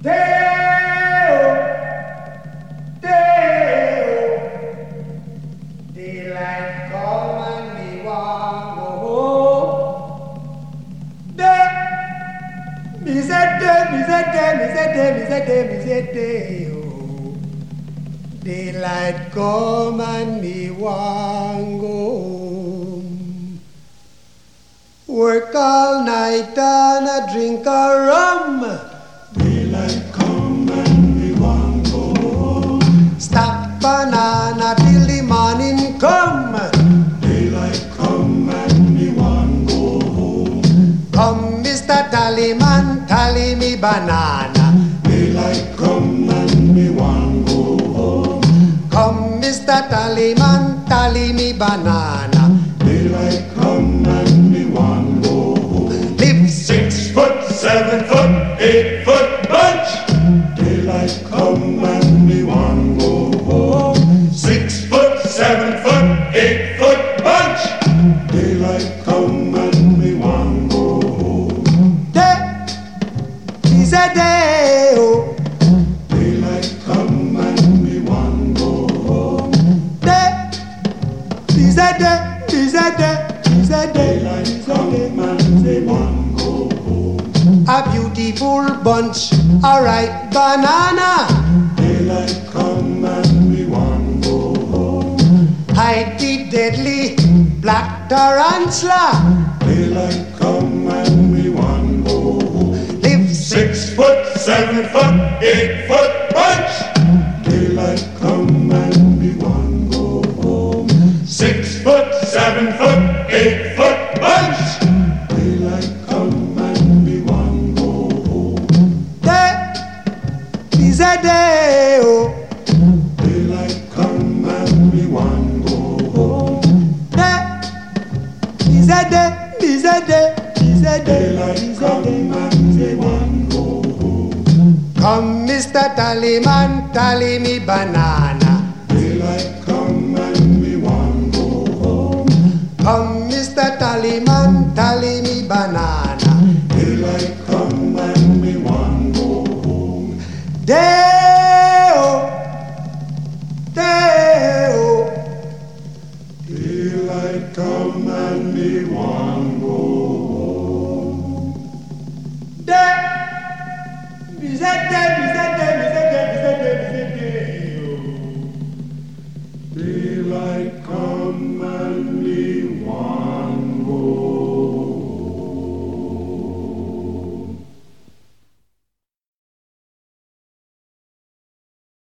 Daylight come and me want go home. Me say day, oh. Daylight come and me want go home. Work all night and a drink a rum. Daylight come and we want go home. Stack banana till the morning come. Daylight come and we want go home. Come, Mr. Tallyman, tally me banana. Daylight come and we want go home. Come, Mr. Tallyman, tally me banana. Daylight come and we want go home. Live 6 foot, 7 foot, 8 foot bunch. Daylight come and we want go home. 6 foot, 7 foot, 8 foot bunch. Daylight come and we want go home. day is a day, oh. Daylight come and we want go home. Day is a day, is a day, is a day. Daylight come and we want go home. A beautiful bunch, a ripe banana. Daylight come and we want go home. Hide the deadly black tarantula. Daylight come and we want go home. Live 6 foot, 7 foot, 8 foot bunch. Daylight come and we want go home. 6 foot, 7 foot, 8 foot bunch. Daylight come and we want go home. day is a day, oh. Daylight come and we want go home. Day is a day, is a day, is a day, Daylight is a come day. and we want go home. Come, Mr. Tallyman, tally me banana.